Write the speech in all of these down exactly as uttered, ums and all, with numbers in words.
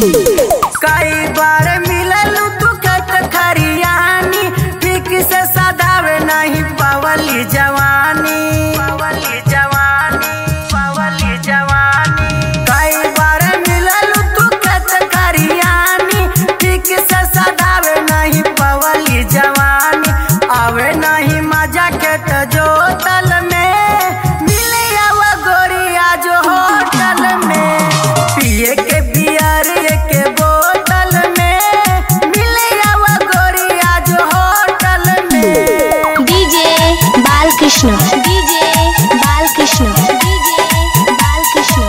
कई बार मिलल तू कत खरियानी, ठीक से सदावे नहीं पवली जवानी, पवली जवानी, पवली जवानी। कई बार मिलल तू कत खरियानी, ठीक से सदावे नहीं पवली जवानी। आवे नहीं मजा के जोतल में, मिले आवा गोरिया जो होटल में, पिए के बियर के बोतल में, मिले आवा गोरिया जो होटल में। DJ Balakrishna, DJ Balakrishna, DJ Balakrishna,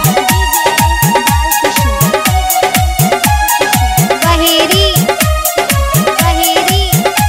बहेरी बहेरी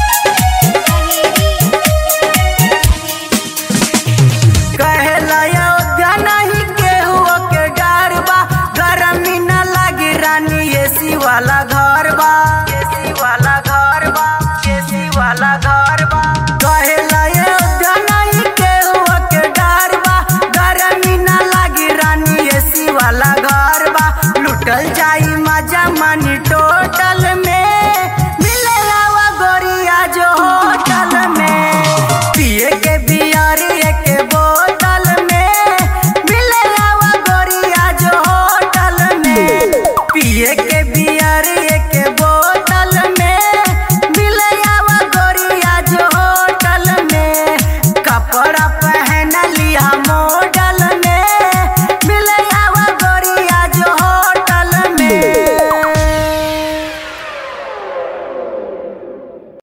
कहला अयोध्या नहीं केहू के डर बा, गरमी न लगी रानी एसी वाला घर बा, एसी वाला घर बा, एसी वाला घर बा। कहला अयोध्या नहीं केहू के डर बा, गरमी न लगी रानी एसी वाला घर बा। लुटल जाई मजा मनी टोटल में, मिले आवा गोरिया जो होटल में, पिए के बियर के बोतल में, मिले आवा गोरिया जो होटल में, पिए के बियर के बोतल में, मिले आवा गोरिया जो होटल में। कपड़ा पहन लिया मो